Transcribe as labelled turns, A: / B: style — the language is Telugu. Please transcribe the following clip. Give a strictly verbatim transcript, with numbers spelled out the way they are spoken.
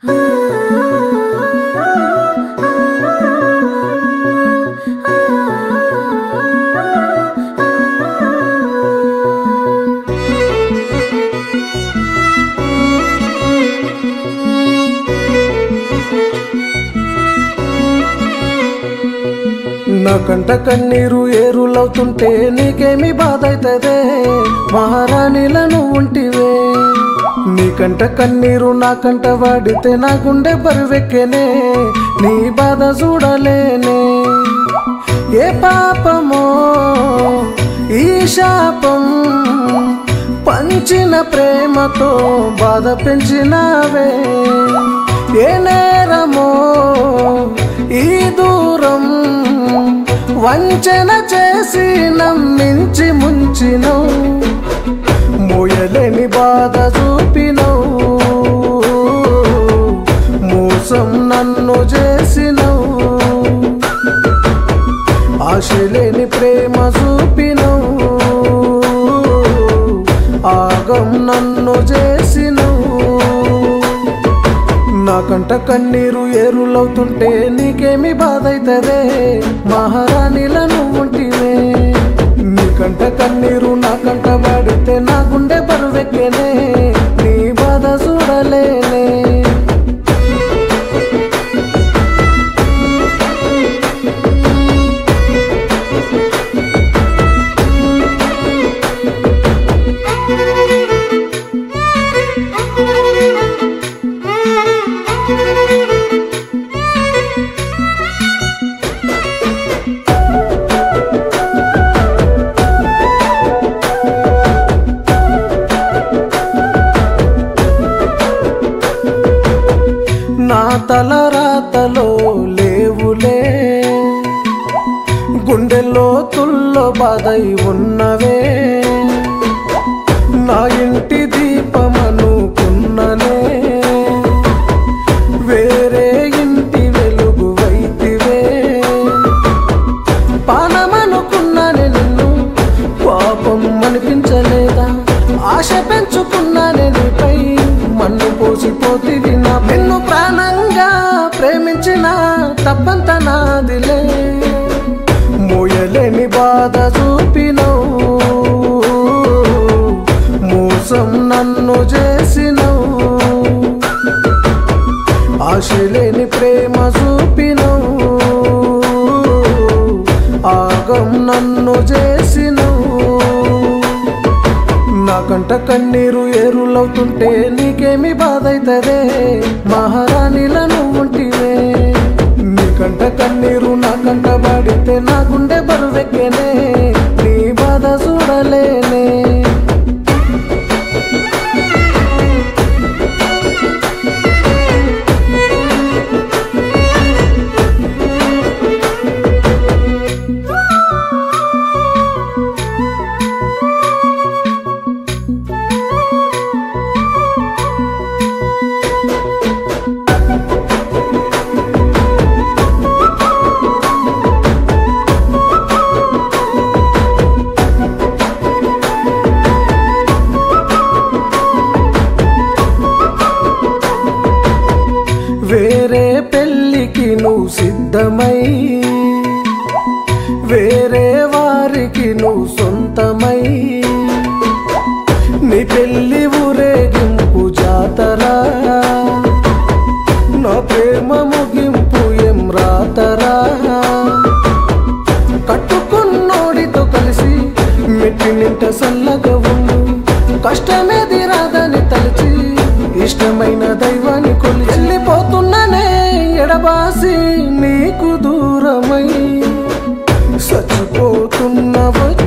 A: నా కంట కన్నీరు ఏరులవుతుంటే నీకేమి బాధ అవుతుందే మహారాణిలను ఉంటివే. నీ కంట కన్నీరు నా కంట వాడితే నా గుండె బరువెక్కేనే, నీ బాధ చూడలేనే. ఏ పాపమో ఈ శాపం, పంచిన ప్రేమతో బాధ పెంచినావే. ఏ నేరమో ఈ దూరం, వంచన చేసి నమ్మించి ముంచినవు. మోయలేని బాధ చూపినవు, మోసం నన్ను చేసినవు. ఆశలేని ప్రేమ చూపినవు, ఆగం నన్ను చేసినవు. నా కంట కన్నీరు ఏరులవుతుంటే నీకేమి బాధ అవుతుందే మహారాణిలను ఉంటివే. నీ కంట కన్నీరు నా కంట వాడితే నా గుండె బరువెక్కేనే, నీ బాధ చూడలేనే. నా తల రాతలో లేవులే, గుండెల్లో తుల్లో బాధై ఉన్నవే. నా ఇంటి దీపమనుకున్ననే, వేరే ఇంటి వెలుగు వైతివే. పానమనుకున్నానే నిన్ను, పాపం అనిపించలేదా? ఆశ పెంచుకున్నానే నీపై, మన్ను పోసిపోతివి నా. నిన్ను ప్రాణంగా ప్రేమించిన తప్పంత నాదిలే. మోయలేని బాధ చూపినవు, మోసం నన్ను చేసినవు. ఆశలేని ప్రేమ చూపినవు, ఆగం నన్ను చేసినవు. నా కంట కన్నీరు ఏరులవుతుంటే నీకేమి బాధ అవుతుందే మహారాణిలను ఉంటివే. నీ కంట కన్నీరు నా కంట వాడితే నా గుండె బరువెక్కేనే, నీ బాధ చూడలేనే. వేరే పెళ్ళికి నువ్వు సిద్ధమై, వేరే వారికి నువ్వు సొంతమై. నీ పెళ్ళి ఊరేగింపు జాతరా, నా ప్రేమ ముగింపు ఏం రాతరా. కట్టుకున్నోడితో కలిసి మెట్టి నింట సల్లగా ఉండు, కష్టమేది రాదని తలచి ఇష్టమైన దైవాన్ని కొలి. వెళ్ళిపోతున్నానే ఎడబాసి నీకు దూరమై, చచ్చిపోతున్నవ